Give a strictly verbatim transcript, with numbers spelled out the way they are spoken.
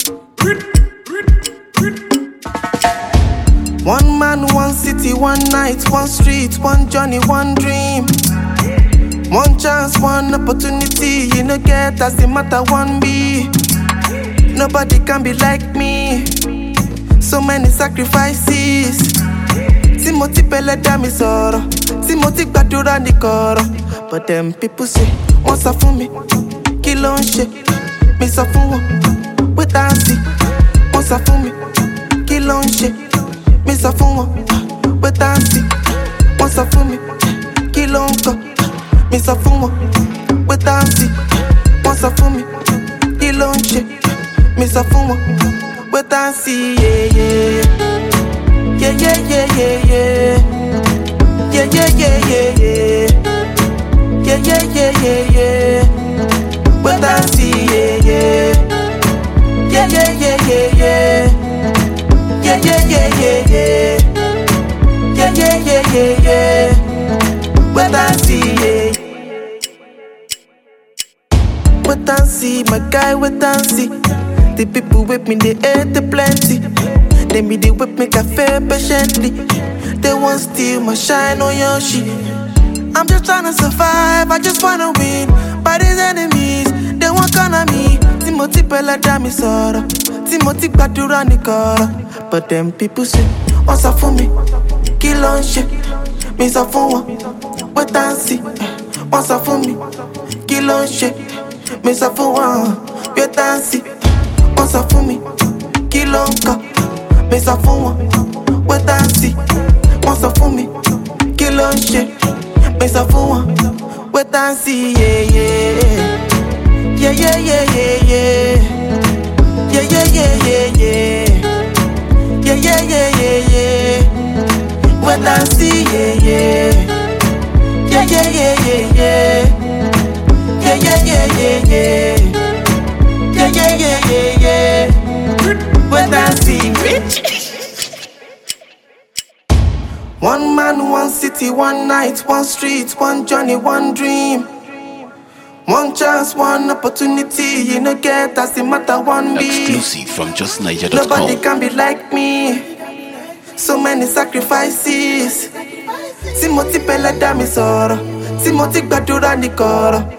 One man, one city, one night, one street, one journey, one dream. One chance, one opportunity, you no get as the matter one be. Nobody can be like me. So many sacrifices. Timothy Pele dami soro, Timothy gbadura ni koro. But them people say, wọ́n sọ fún mi, kí ló ń ṣe? Mi sọ fún wọn, wait and see. Wọ́n sọ fún mi, kí ló ń ṣe? Mi sọ fún wọn, wait and see. Wọ́n sọ fún mi, kí ló ń kọ? Mi sọ fún wọn, wait and see. Wọ́n sọ fún mi, kí ló ń ṣe? Mi sọ fún wọn, wait and see. Yeah, yeah. Yeah, yeah, yeah, yeah, yeah. Yeah, yeah, yeah, yeah, yeah. Yeah, yeah, yeah, yeah, yeah. Wait and see, yeah, yeah. Yeah, yeah, yeah, yeah, yeah. Yeah, yeah, yeah, yeah, yeah. Yeah, yeah, yeah, yeah, yeah. Wait and see, yeah. Wait and see, my guy, wait and see. The people with me, they hate the plenty. They me they whip make I fail patiently. They want steal my shine on your shit. I'm just trying to survive, I just wanna win. By these enemies, they want corner me. Timothy Pele dami soro, Timothy gbadura ni koro. But them people say, wọ́n sọ fún mi, kí ló ń ṣe? Mi sọ fún wọn, wait and see. Wọ́n sọ fún mi, kí ló ń ṣe? Mi sọ fún wọn, wait and see. Wọ́n sọ fún mi, kí ló ń kọ? Mi sọ fún wọn, wait and see. Wọ́n sọ fún mi, kí ló ń ṣe? Mi sọ fún wọn, wait and see. Yeah, yeah. Yeah, yeah, yeah, yeah, yeah. Yeah, yeah, yeah, yeah, yeah. Yeah, yeah, yeah, yeah, yeah. Wait and see, yeah, yeah. Yeah, yeah, yeah, yeah, yeah. Yeah, yeah, yeah, yeah, yeah. Yeah, yeah, yeah, yeah, yeah. Wait and see, bitch. One man, one city, one night, one street, one journey, one dream. One chance, one opportunity, you no get as the matter one be. Exclusive from just niger dot com. Nobody can be like me. So many sacrifices. Timothy Pele dami soro, Timothy gbadura ni koro.